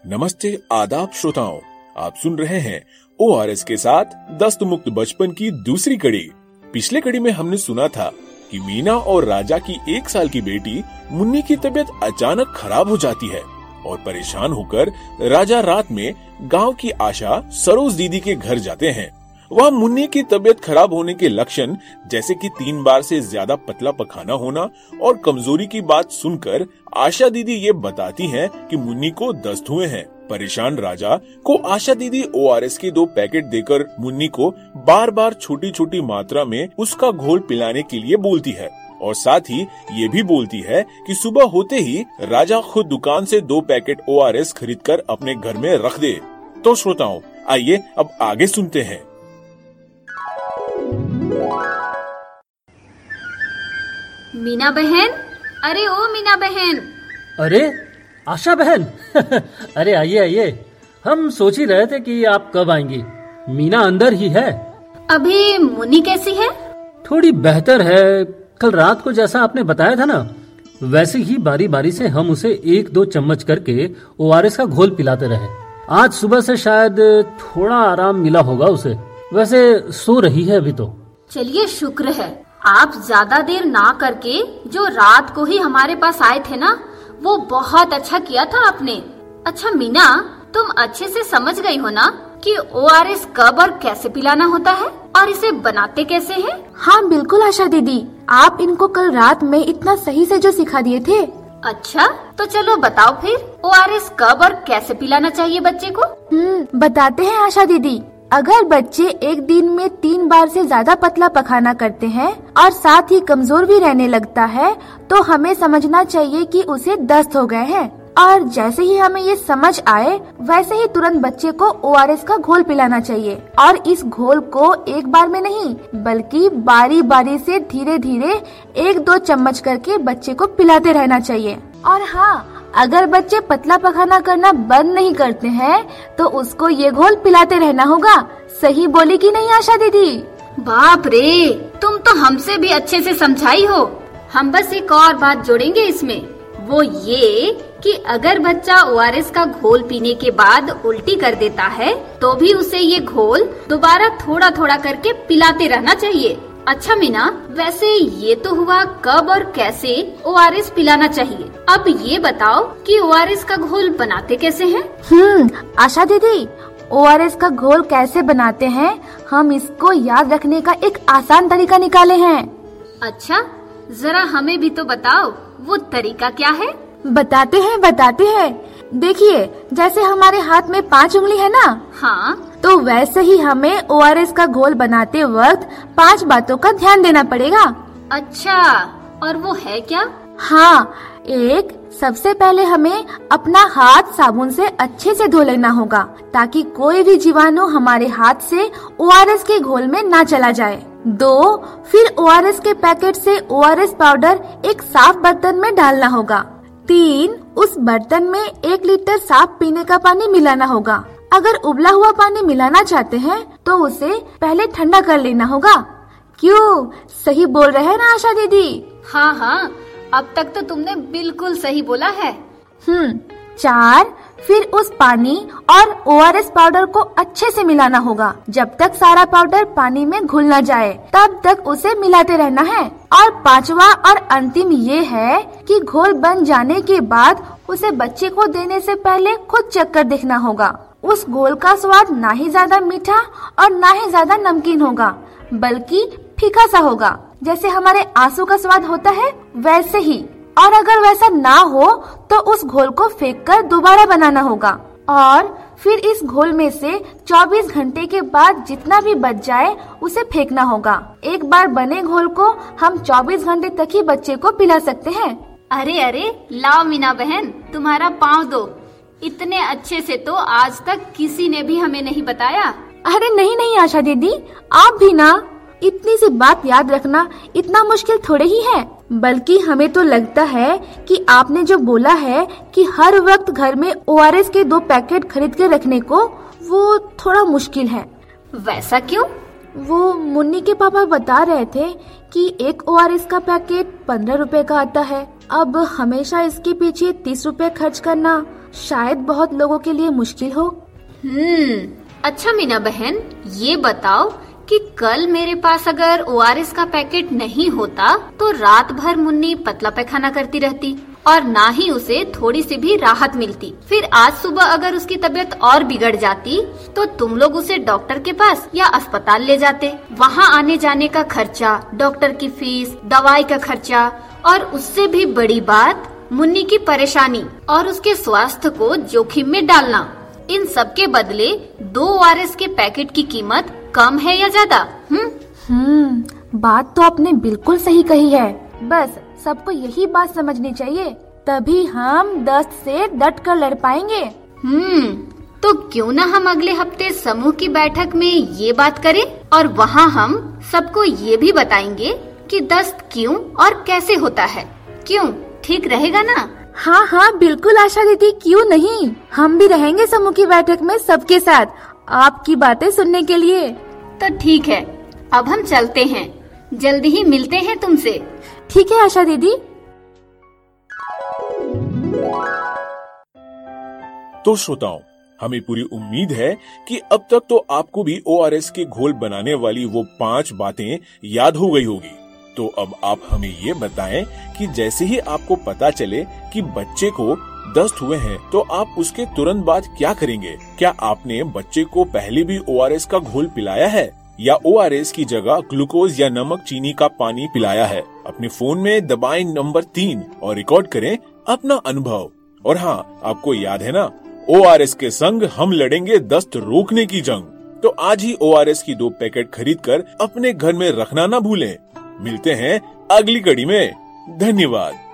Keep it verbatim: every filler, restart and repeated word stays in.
नमस्ते आदाब श्रोताओं, आप सुन रहे हैं ओ आर एस के साथ दस्त मुक्त बचपन की दूसरी कड़ी। पिछले कड़ी में हमने सुना था कि मीना और राजा की एक साल की बेटी मुन्नी की तबीयत अचानक खराब हो जाती है और परेशान होकर राजा रात में गांव की आशा सरोज दीदी के घर जाते हैं। वहाँ मुन्नी की तबीयत खराब होने के लक्षण जैसे कि तीन बार से ज्यादा पतला पखाना होना और कमजोरी की बात सुनकर आशा दीदी ये बताती हैं कि मुन्नी को दस्त हुए हैं। परेशान राजा को आशा दीदी ओ आर एस के दो पैकेट देकर मुन्नी को बार बार छोटी छोटी मात्रा में उसका घोल पिलाने के लिए बोलती है और साथ ही ये भी बोलती है कि सुबह होते ही राजा खुद दुकान से दो पैकेट ओ आर एस खरीद कर अपने घर में रख दे। तो श्रोताओं, आइए अब आगे सुनते हैं। मीना बहन, अरे ओ मीना बहन। अरे आशा बहन अरे आइए आइए, हम सोच ही रहे थे कि आप कब आएंगी। मीना अंदर ही है। अभी मुन्नी कैसी है? थोड़ी बेहतर है। कल रात को जैसा आपने बताया था ना, वैसे ही बारी बारी से हम उसे एक दो चम्मच करके ओ आर एस का घोल पिलाते रहे। आज सुबह से शायद थोड़ा आराम मिला होगा उसे। वैसे सो रही है अभी तो। चलिए शुक्र है, आप ज्यादा देर ना करके जो रात को ही हमारे पास आए थे ना, वो बहुत अच्छा किया था आपने। अच्छा मीना, तुम अच्छे से समझ गई हो ना कि ओ आर एस कब और कैसे पिलाना होता है और इसे बनाते कैसे हैं? हाँ बिल्कुल आशा दीदी, आप इनको कल रात में इतना सही से जो सिखा दिए थे। अच्छा, तो चलो बताओ फिर ओ आर एस कब और कैसे पिलाना चाहिए बच्चे को? हम्म बताते हैं आशा दीदी। अगर बच्चे एक दिन में तीन बार से ज्यादा पतला पखाना करते हैं और साथ ही कमजोर भी रहने लगता है, तो हमें समझना चाहिए कि उसे दस्त हो गए हैं। और जैसे ही हमें ये समझ आए, वैसे ही तुरंत बच्चे को ओ आर एस का घोल पिलाना चाहिए। और इस घोल को एक बार में नहीं, बल्कि बारी बारी से धीरे धीरे एक दो चम्मच करके बच्चे को पिलाते रहना चाहिए। और हाँ, अगर बच्चे पतला पखाना करना बंद नहीं करते हैं, तो उसको ये घोल पिलाते रहना होगा। सही बोली कि नहीं आशा दीदी? बाप रे, तुम तो हमसे भी अच्छे से समझाई हो। हम बस एक और बात जोड़ेंगे इसमें, वो ये कि अगर बच्चा ओ आर एस का घोल पीने के बाद उल्टी कर देता है, तो भी उसे ये घोल दोबारा थोड़ा थोड़ा करके पिलाते रहना चाहिए। अच्छा मीना, वैसे ये तो हुआ कब और कैसे ओ आर एस पिलाना चाहिए। अब ये बताओ कि ओ आर एस का घोल बनाते कैसे हैं? हम्म आशा दीदी, ओ आर एस का घोल कैसे बनाते हैं, हम इसको याद रखने का एक आसान तरीका निकाले हैं। अच्छा, जरा हमें भी तो बताओ, वो तरीका क्या है? बताते हैं बताते हैं। देखिए, जैसे हमारे हाथ में पांच उंगली है ना, हाँ, तो वैसे ही हमें ओ आर एस का घोल बनाते वक्त पांच बातों का ध्यान देना पड़ेगा। अच्छा, और वो है क्या? हाँ, एक, सबसे पहले हमें अपना हाथ साबुन से अच्छे से धो लेना होगा, ताकि कोई भी जीवाणु हमारे हाथ से ओ आर एस के घोल में ना चला जाए। दो, फिर ओ आर एस के पैकेट से ओ आर एस पाउडर एक साफ बर्तन में डालना होगा। तीन, उस बर्तन में एक लीटर साफ पीने का पानी मिलाना होगा। अगर उबला हुआ पानी मिलाना चाहते हैं, तो उसे पहले ठंडा कर लेना होगा। क्यों, सही बोल रहे हैं ना आशा दीदी? हाँ हाँ, अब तक तो तुमने बिल्कुल सही बोला है। हम्म चार, फिर उस पानी और ओ आर एस पाउडर को अच्छे से मिलाना होगा। जब तक सारा पाउडर पानी में घुल न जाए, तब तक उसे मिलाते रहना है। और पांचवा और अंतिम ये है कि घोल बन जाने के बाद उसे बच्चे को देने से पहले खुद चख कर देखना होगा। उस घोल का स्वाद ना ही ज्यादा मीठा और ना ही ज्यादा नमकीन होगा, बल्कि फीका सा होगा। जैसे हमारे आंसू का स्वाद होता है, वैसे ही। और अगर वैसा ना हो, तो उस घोल को फेंक कर दोबारा बनाना होगा। और फिर इस घोल में से चौबीस घंटे के बाद जितना भी बच जाए, उसे फेंकना होगा। एक बार बने घोल को हम चौबीस घंटे तक ही बच्चे को पिला सकते हैं। अरे अरे, लाओ मीना बहन, तुम्हारा पाँव दो। इतने अच्छे से तो आज तक किसी ने भी हमें नहीं बताया। अरे नहीं नहीं आशा दीदी, आप भी ना। इतनी सी बात याद रखना इतना मुश्किल थोड़े ही है। बल्कि हमें तो लगता है कि आपने जो बोला है कि हर वक्त घर में ओ आर एस के दो पैकेट खरीद के रखने को, वो थोड़ा मुश्किल है। वैसा क्यों? वो मुन्नी के पापा बता रहे थे कि एक ओ आर एस का पैकेट पंद्रह रुपए का आता है। अब हमेशा इसके पीछे तीस रुपए खर्च करना शायद बहुत लोगों के लिए मुश्किल हो। हम्म अच्छा मीना बहन, ये बताओ कि कल मेरे पास अगर ओ आर एस का पैकेट नहीं होता तो रात भर मुन्नी पतला पैखाना करती रहती और ना ही उसे थोड़ी सी भी राहत मिलती। फिर आज सुबह अगर उसकी तबीयत और बिगड़ जाती तो तुम लोग उसे डॉक्टर के पास या अस्पताल ले जाते। वहाँ आने जाने का खर्चा, डॉक्टर की फीस, दवाई का खर्चा और उससे भी बड़ी बात मुन्नी की परेशानी और उसके स्वास्थ्य को जोखिम में डालना। इन सब के बदले दो ओ आर एस के पैकेट की कीमत कम है या ज्यादा? हम्म हम्म बात तो आपने बिल्कुल सही कही है। बस सबको यही बात समझनी चाहिए, तभी हम दस्त से डट कर लड़ पाएंगे। हम्म तो क्यों ना हम अगले हफ्ते समूह की बैठक में ये बात करें और वहाँ हम सबको ये भी बताएंगे कि दस्त क्यों और कैसे होता है। क्यों, ठीक रहेगा ना? हाँ हाँ बिल्कुल आशा दीदी, क्यों नहीं। हम भी रहेंगे समूह की बैठक में सबके साथ आपकी बातें सुनने के लिए। तो ठीक है, अब हम चलते हैं, जल्दी ही मिलते हैं तुमसे। ठीक है आशा दीदी। तो श्रोताओं, हमें पूरी उम्मीद है कि अब तक तो आपको भी ओ आर एस के घोल बनाने वाली वो पांच बातें याद हो गई होगी। तो अब आप हमें ये बताएं कि जैसे ही आपको पता चले कि बच्चे को दस्त हुए हैं तो आप उसके तुरंत बाद क्या करेंगे? क्या आपने बच्चे को पहले भी ओ आर एस का घोल पिलाया है या ओ आर एस की जगह ग्लूकोज या नमक चीनी का पानी पिलाया है? अपने फोन में दबाएं नंबर तीन और रिकॉर्ड करें अपना अनुभव। और हाँ, आपको याद है ना, ओ आर एस के संग हम लड़ेंगे दस्त रोकने की जंग। तो आज ही ओ आर एस की दो पैकेट खरीद कर अपने घर में रखना ना भूलें। मिलते हैं अगली कड़ी में। धन्यवाद।